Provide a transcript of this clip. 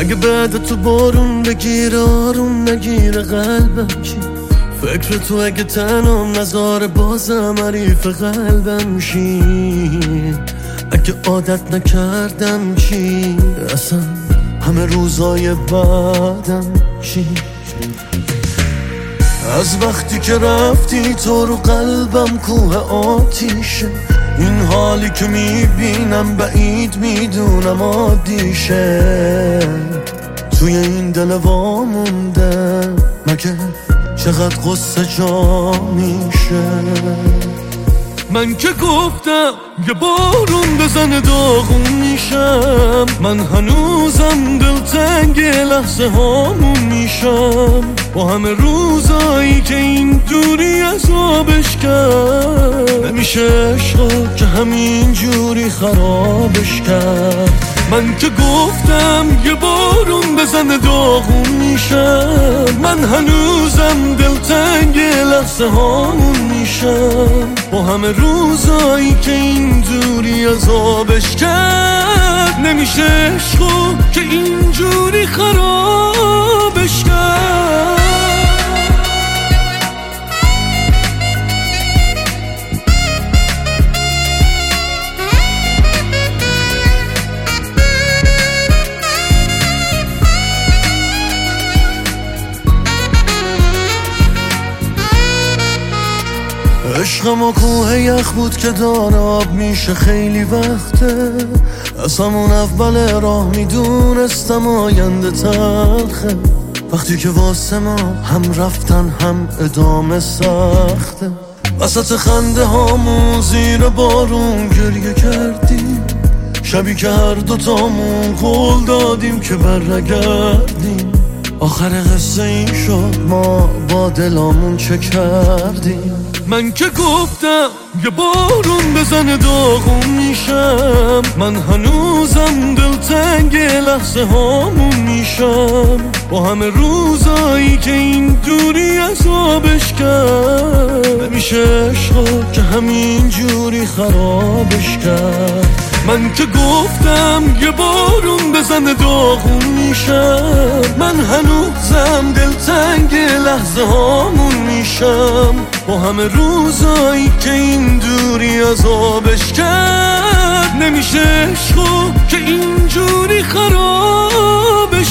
اگه بعد تو بارون بگیره آروم نگیره قلبم چی؟ فکر تو اگه تنم نذاره بازم حریف قلبم شی. اگه عادت نکردم چی؟ اصلا همه روزای بعدم چی؟ از وقتی که رفتی تو رو قلبم کوه آتیشه. این حالی که میبینم بعید میدونم عادیشه. توی این دل وامونده مگه چقدر قصه جا میشه. من که گفتم یه بارون بزنه داغون میشم. من هنوزم دلتنگ لحظه هامون میشم. با همه روزایی که این دوری عذابش کرد. نمیشه عشقا که همین جوری خرابش کرد. من که گفتم یه بارون بزنه داغون میشم. من هنوزم دلتنگ لحظه هامون میشم. با همه روزایی که این دوری عذابش کرد. نمیشه عشقو که اینجوری خرابش کرد. عشقم و کوه یخ بود که داره آب میشه خیلی وقته. از همون اول راه میدونستم آینده تلخه. وقتی که واسه ما هم رفتن هم ادامه سخته. وسط خنده هامون زیر بارون گریه کردیم. شبی که هر دوتامون قول دادیم که برنگردیم. آخر قصه این شد ما با دلامون چه کردیم. من که گفتم یه بارون بزنه داغون میشم. من هنوزم دلتنگ لحظه هامون میشم. با همه روزایی که این دوری عذابش کرد. نمیشه عشقا که همین جوری خرابش کرد. من که گفتم یه بارون بزنه داغون میشم. من هنوزم دلتنگ لحظه هامون میشم. با همه روزایی که این دوری عذابش کرد. نمیشه عشقو که اینجوری خرابش